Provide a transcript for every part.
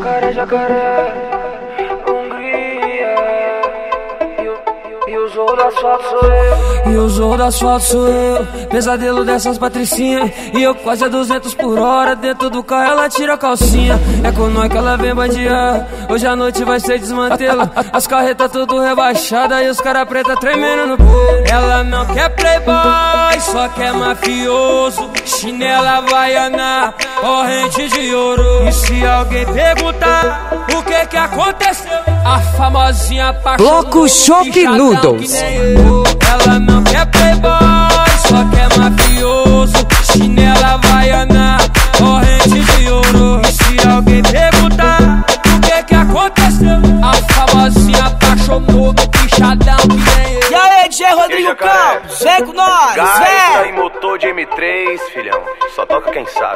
Jacaré, jacaré, Hungria. E o zorro do asfalto sou eu. E o zorro do asfalto sou eu. Pesadelo dessas patricinhas. E eu quase a 200 por hora. Dentro do carro ela tira a calcinha. É com nós que ela vem bandear. Hoje a noite vai ser desmantelo. As carretas tudo rebaixadas e os cara preta tremendo no peito. Ela não quer playboy, só quer mafioso. Chinela havaiana, corrente de ouro. E se alguém perguntar o que aconteceu, a famosinha apaixonou. Bloco Chopp Noodles. Ela não quer playboy, só quer mafioso. Chinela havaiana, corrente de ouro. E se alguém perguntar o que aconteceu, a famosinha apaixonou do bichadão que nem eu. E aí, DJ Rodrigo Campos, vem com nós, Gás vem! e motor de M3, filhão. Só toca quem sabe.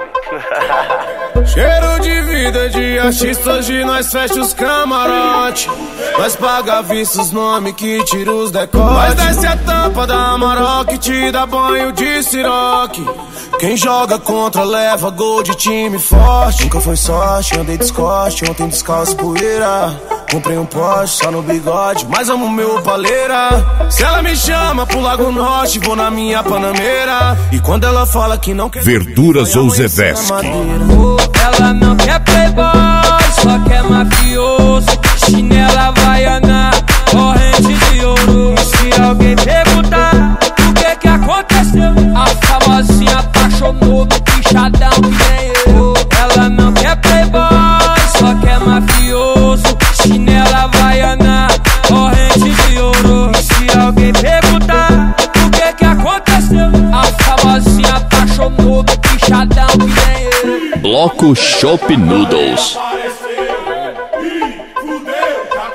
Cheiro de vida de artista, hoje nós fecha os camarote. Nós paga vista os nomes que tira os decotes. Nós desce a tampa da Amarok que te dá banho de siroque. Quem joga contra leva gol de time forte. Nunca foi sorte, andei descoste, ontem descalço poeira. Comprei um Porsche só no bigode, mas amo meu paleira. Se ela me chama pro Lago Norte, vou na minha Panameira. E quando ela fala que não quer Verduras ou Zevesque. Ela não quer playboy, só quer mafioso. Chinela havaiana, corrente de ouro. E se alguém perguntar o que aconteceu, a famosinha apaixonou do bichadão que nem eu. Ela não quer playboy, só quer mafioso. Chinela havaiana, corrente de ouro. E se alguém perguntar o que aconteceu, a famosinha apaixonou do bichadão que nem eu. Bloco Chopp Noodles.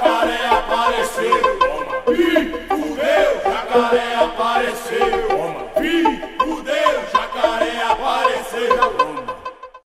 Jacaré apareceu.